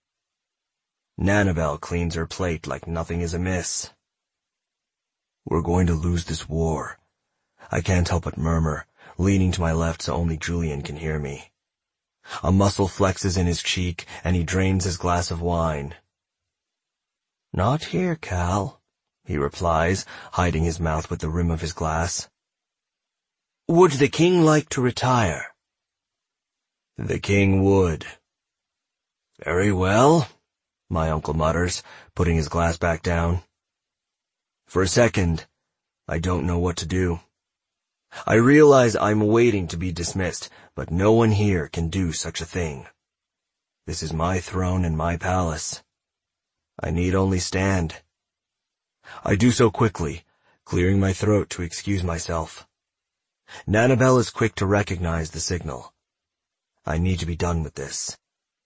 Nanabelle cleans her plate like nothing is amiss. We're going to lose this war. I can't help but murmur, leaning to my left so only Julian can hear me. A muscle flexes in his cheek, and he drains his glass of wine. Not here, Cal, he replies, hiding his mouth with the rim of his glass. Would the king like to retire? The king would. Very well, my uncle mutters, putting his glass back down. For a second, I don't know what to do. I realize I'm waiting to be dismissed, but no one here can do such a thing. This is my throne and my palace. I need only stand. I do so quickly, clearing my throat to excuse myself. Nanabelle is quick to recognize the signal. I need to be done with this.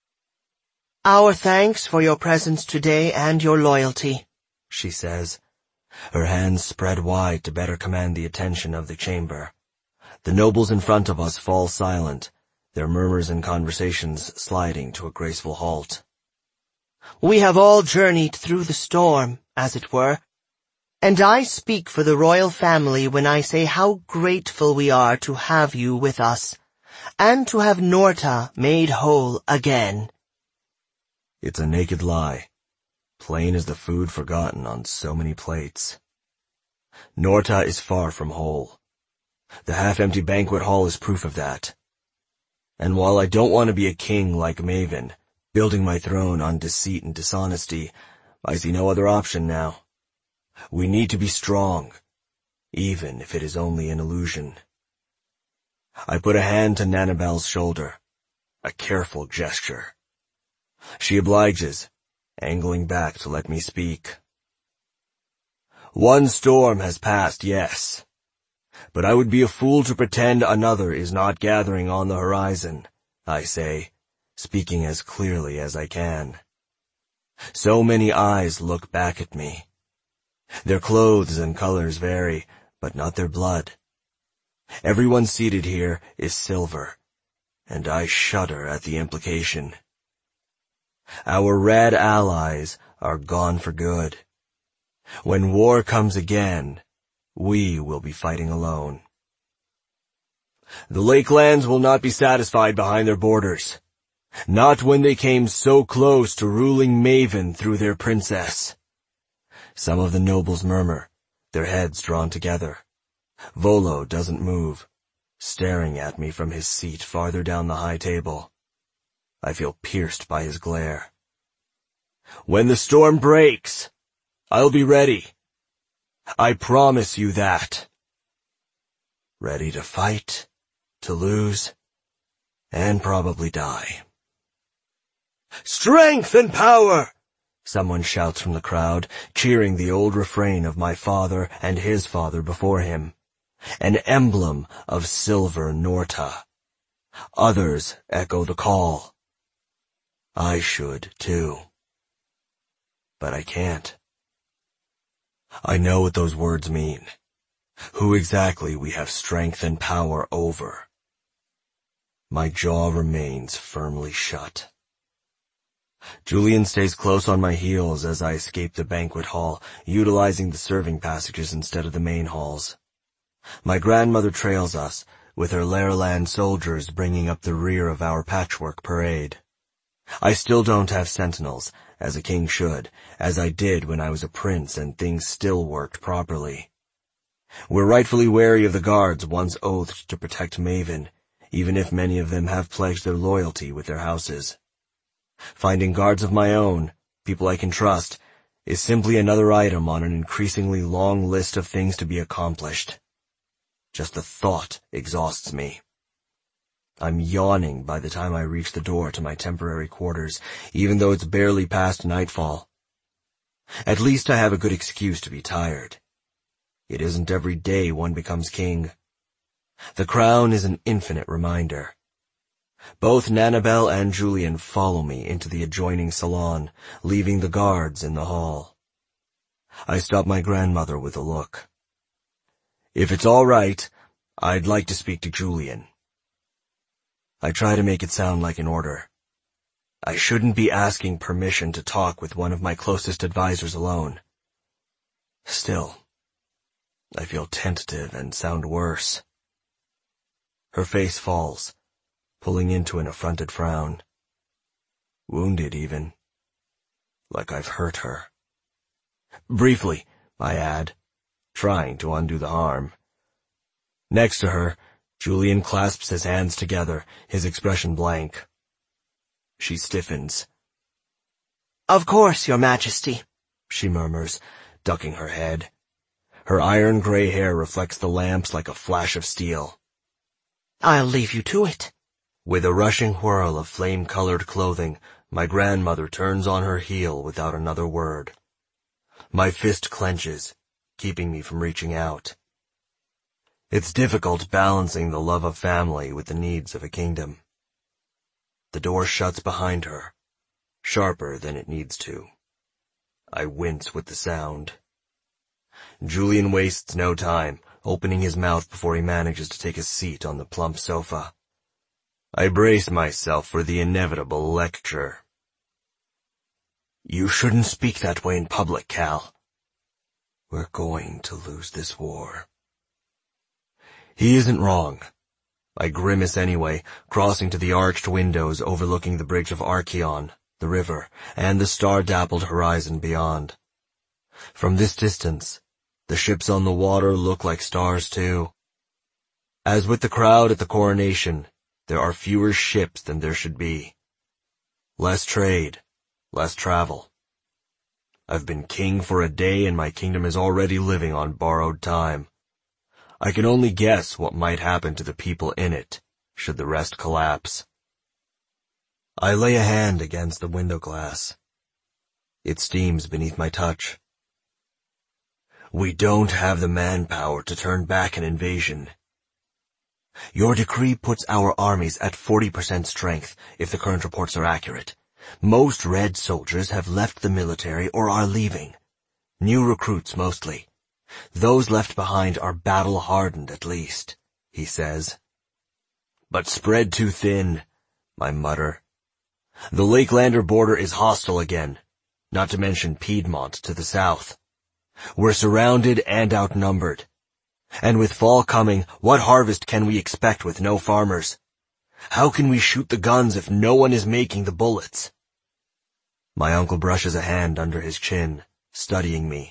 Our thanks for your presence today and your loyalty, she says. Her hands spread wide to better command the attention of the chamber. The nobles in front of us fall silent, their murmurs and conversations sliding to a graceful halt. We have all journeyed through the storm, as it were, and I speak for the royal family when I say how grateful we are to have you with us, and to have Norta made whole again. It's a naked lie, plain as the food forgotten on so many plates. Norta is far from whole. The half-empty banquet hall is proof of that. And while I don't want to be a king like Maven, building my throne on deceit and dishonesty, I see no other option now. We need to be strong, even if it is only an illusion. I put a hand to Nanabel's shoulder, a careful gesture. She obliges, angling back to let me speak. One storm has passed, yes, but I would be a fool to pretend another is not gathering on the horizon, I say, speaking as clearly as I can. So many eyes look back at me. Their clothes and colors vary, but not their blood. Everyone seated here is silver, and I shudder at the implication. Our red allies are gone for good. When war comes again, we will be fighting alone. The Lakelands will not be satisfied behind their borders. Not when they came so close to ruling Maven through their princess. Some of the nobles murmur, their heads drawn together. Volo doesn't move, staring at me from his seat farther down the high table. I feel pierced by his glare. When the storm breaks, I'll be ready. I promise you that. Ready to fight, to lose, and probably die. Strength and power! Someone shouts from the crowd, cheering the old refrain of my father and his father before him. An emblem of silver Norta. Others echo the call. I should, too. But I can't. I know what those words mean. Who exactly we have strength and power over. My jaw remains firmly shut. Julian stays close on my heels as I escape the banquet hall, utilizing the serving passages instead of the main halls. My grandmother trails us, with her Lairland soldiers bringing up the rear of our patchwork parade. I still don't have sentinels, as a king should, as I did when I was a prince and things still worked properly. We're rightfully wary of the guards once oathed to protect Maven, even if many of them have pledged their loyalty with their houses. Finding guards of my own, people I can trust, is simply another item on an increasingly long list of things to be accomplished. Just the thought exhausts me. I'm yawning by the time I reach the door to my temporary quarters, even though it's barely past nightfall. At least I have a good excuse to be tired. It isn't every day one becomes king. The crown is an infinite reminder. Both Nanabel and Julian follow me into the adjoining salon, leaving the guards in the hall. I stop my grandmother with a look. If it's all right, I'd like to speak to Julian. I try to make it sound like an order. I shouldn't be asking permission to talk with one of my closest advisors alone. Still, I feel tentative and sound worse. Her face falls, pulling into an affronted frown. Wounded, even. Like I've hurt her. Briefly, I add, trying to undo the harm. Next to her, Julian clasps his hands together, his expression blank. She stiffens. Of course, Your Majesty, she murmurs, ducking her head. Her iron gray hair reflects the lamps like a flash of steel. I'll leave you to it. With a rushing whirl of flame-colored clothing, my grandmother turns on her heel without another word. My fist clenches, keeping me from reaching out. It's difficult balancing the love of family with the needs of a kingdom. The door shuts behind her, sharper than it needs to. I wince with the sound. Julian wastes no time, opening his mouth before he manages to take a seat on the plump sofa. I brace myself for the inevitable lecture. You shouldn't speak that way in public, Cal. We're going to lose this war. He isn't wrong. I grimace anyway, crossing to the arched windows overlooking the bridge of Archeon, the river, and the star-dappled horizon beyond. From this distance, the ships on the water look like stars too. As with the crowd at the coronation, there are fewer ships than there should be. Less trade, less travel. I've been king for a day and my kingdom is already living on borrowed time. I can only guess what might happen to the people in it, should the rest collapse. I lay a hand against the window glass. It steams beneath my touch. We don't have the manpower to turn back an invasion. Your decree puts our armies at forty percent strength, if the current reports are accurate. Most Red soldiers have left the military or are leaving. New recruits mostly. Those left behind are battle-hardened at least, he says. But spread too thin, I mutter. The Lakelander border is hostile again, not to mention Piedmont to the south. We're surrounded and outnumbered. And with fall coming, what harvest can we expect with no farmers? How can we shoot the guns if no one is making the bullets? My uncle brushes a hand under his chin, studying me.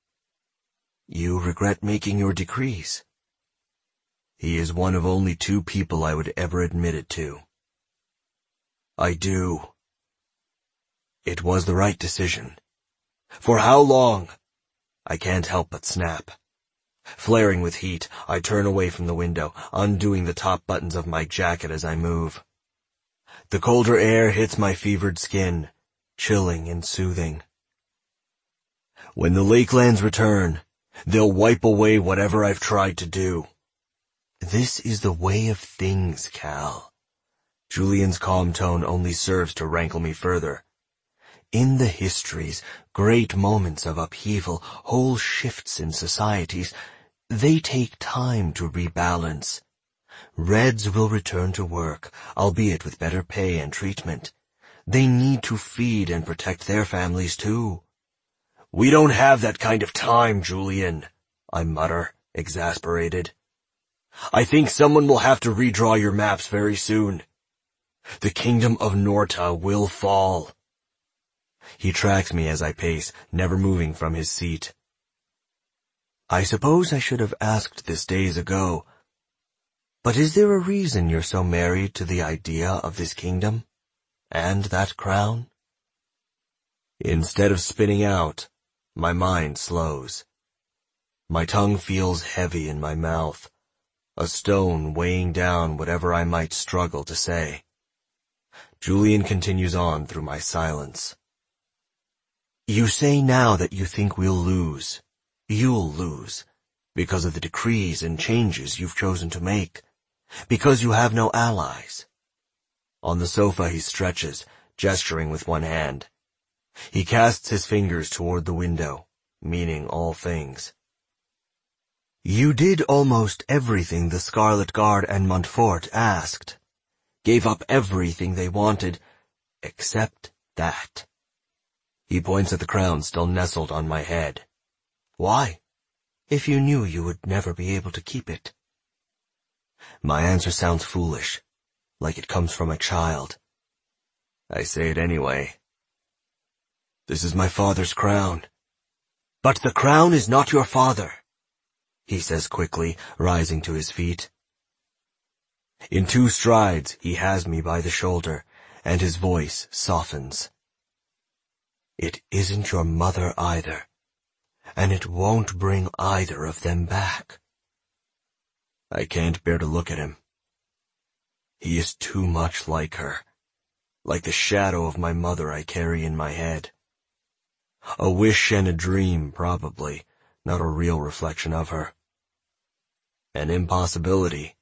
You regret making your decrees? He is one of only two people I would ever admit it to. I do. It was the right decision. For how long? I can't help but snap. Flaring with heat, I turn away from the window, undoing the top buttons of my jacket as I move. The colder air hits my fevered skin, chilling and soothing. When the Lakelands return, they'll wipe away whatever I've tried to do. This is the way of things, Cal. Julian's calm tone only serves to rankle me further. In the histories, great moments of upheaval, whole shifts in societies, they take time to rebalance. Reds will return to work, albeit with better pay and treatment. They need to feed and protect their families too. We don't have that kind of time, Julian, I mutter, exasperated. I think someone will have to redraw your maps very soon. The kingdom of Norta will fall. He tracks me as I pace, never moving from his seat. I suppose I should have asked this days ago, but is there a reason you're so married to the idea of this kingdom? And that crown? Instead of spinning out, my mind slows. My tongue feels heavy in my mouth, a stone weighing down whatever I might struggle to say. Julian continues on through my silence. You say now that you think we'll lose. You'll lose, because of the decrees and changes you've chosen to make, because you have no allies. On the sofa he stretches, gesturing with one hand. He casts his fingers toward the window, meaning all things. You did almost everything the Scarlet Guard and Montfort asked. Gave up everything they wanted, except that. He points at the crown still nestled on my head. Why? If you knew you would never be able to keep it. My answer sounds foolish, like it comes from a child. I say it anyway. This is my father's crown. But the crown is not your father, he says quickly, rising to his feet. In two strides he has me by the shoulder, and his voice softens. It isn't your mother either, and it won't bring either of them back. I can't bear to look at him. He is too much like her, like the shadow of my mother I carry in my head. A wish and a dream, probably, not a real reflection of her. An impossibility.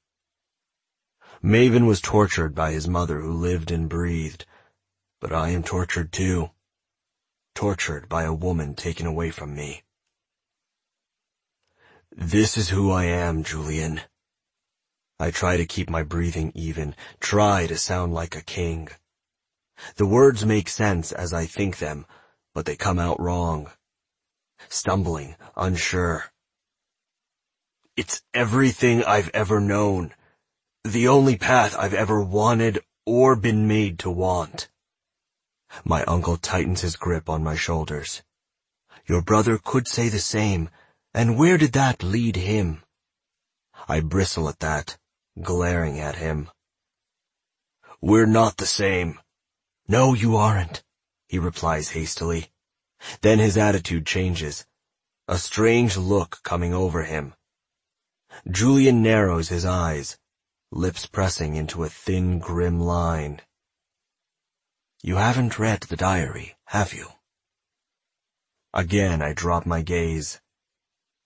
Maven was tortured by his mother who lived and breathed, but I am tortured too. Tortured by a woman taken away from me. This is who I am, Julian. I try to keep my breathing even, try to sound like a king. The words make sense as I think them, but they come out wrong. Stumbling, unsure. It's everything I've ever known. The only path I've ever wanted or been made to want. My uncle tightens his grip on my shoulders. Your brother could say the same, and where did that lead him? I bristle at that, glaring at him. We're not the same. No, you aren't, he replies hastily. Then his attitude changes, a strange look coming over him. Julian narrows his eyes, lips pressing into a thin, grim line. You haven't read the diary, have you? Again I drop my gaze.